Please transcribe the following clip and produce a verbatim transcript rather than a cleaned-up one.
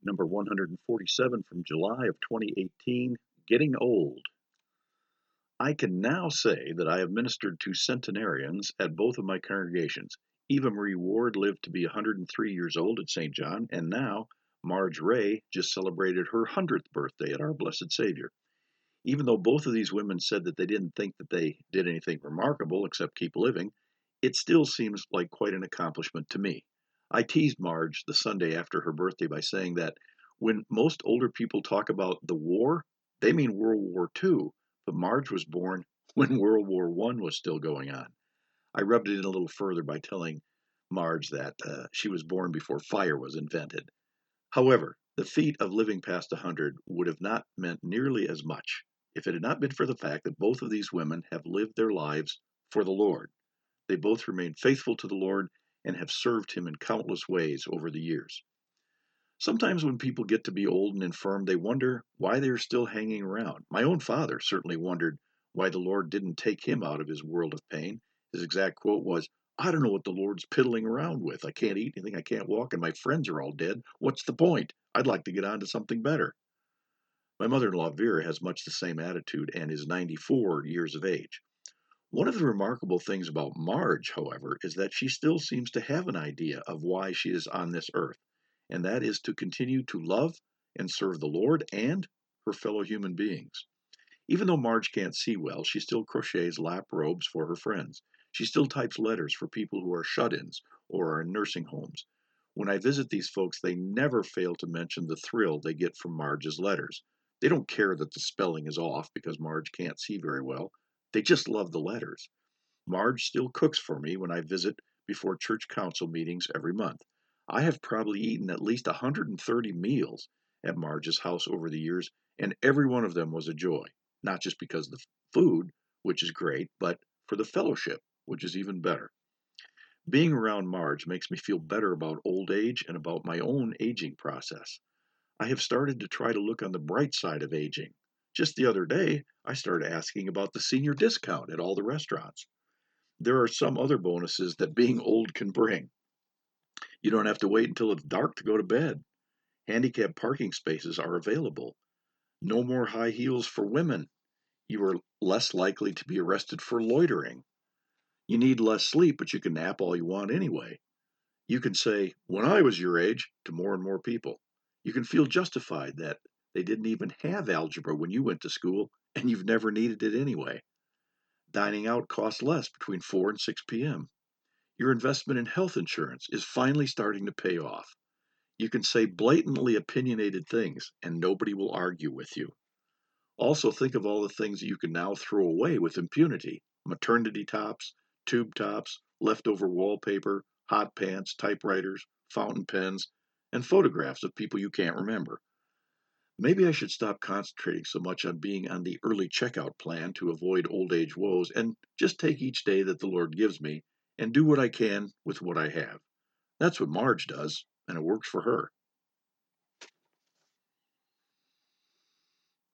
number one hundred forty-seven from July of twenty eighteen, Getting Old. I can now say that I have ministered to centenarians at both of my congregations. Eva Marie Ward lived to be one hundred three years old at Saint John, and now Marge Ray just celebrated her one hundredth birthday at Our Blessed Savior. Even though both of these women said that they didn't think that they did anything remarkable except keep living, it still seems like quite an accomplishment to me. I teased Marge the Sunday after her birthday by saying that when most older people talk about the war, they mean World War Two, but Marge was born when World War One was still going on. I rubbed it in a little further by telling Marge that uh, she was born before fire was invented. However, the feat of living past one hundred would have not meant nearly as much if it had not been for the fact that both of these women have lived their lives for the Lord. They both remain faithful to the Lord and have served Him in countless ways over the years. Sometimes when people get to be old and infirm, they wonder why they're still hanging around. My own father certainly wondered why the Lord didn't take him out of his world of pain. His exact quote was, "I don't know what the Lord's piddling around with. I can't eat anything, I can't walk, and my friends are all dead. What's the point? I'd like to get on to something better." My mother-in-law Vera has much the same attitude and is ninety-four years of age. One of the remarkable things about Marge, however, is that she still seems to have an idea of why she is on this earth, and that is to continue to love and serve the Lord and her fellow human beings. Even though Marge can't see well, she still crochets lap robes for her friends. She still types letters for people who are shut-ins or are in nursing homes. When I visit these folks, they never fail to mention the thrill they get from Marge's letters. They don't care that the spelling is off because Marge can't see very well. They just love the letters. Marge still cooks for me when I visit before church council meetings every month. I have probably eaten at least one hundred thirty meals at Marge's house over the years, and every one of them was a joy. Not just because of the food, which is great, but for the fellowship, which is even better. Being around Marge makes me feel better about old age and about my own aging process. I have started to try to look on the bright side of aging. Just the other day, I started asking about the senior discount at all the restaurants. There are some other bonuses that being old can bring. You don't have to wait until it's dark to go to bed. Handicapped parking spaces are available. No more high heels for women. You are less likely to be arrested for loitering. You need less sleep, but you can nap all you want anyway. You can say, "When I was your age," to more and more people. You can feel justified that they didn't even have algebra when you went to school, and you've never needed it anyway. Dining out costs less between four and six p.m. Your investment in health insurance is finally starting to pay off. You can say blatantly opinionated things, and nobody will argue with you. Also, think of all the things that you can now throw away with impunity: maternity tops, tube tops, leftover wallpaper, hot pants, typewriters, fountain pens, and photographs of people you can't remember. Maybe I should stop concentrating so much on being on the early checkout plan to avoid old age woes and just take each day that the Lord gives me and do what I can with what I have. That's what Marge does, and it works for her.